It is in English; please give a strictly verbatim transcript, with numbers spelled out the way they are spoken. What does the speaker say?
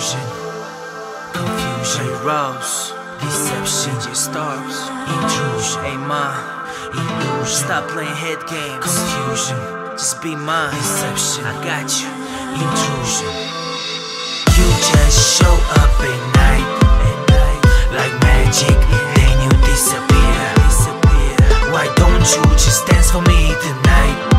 Confusion, confusion, rose, deception, your stars, intrusion, hey ma, illusion, stop playing head games, confusion, just be mine, deception, I got you, intrusion. You just show up at night, at night, like magic, then you disappear, disappear. Why don't you just dance for me tonight?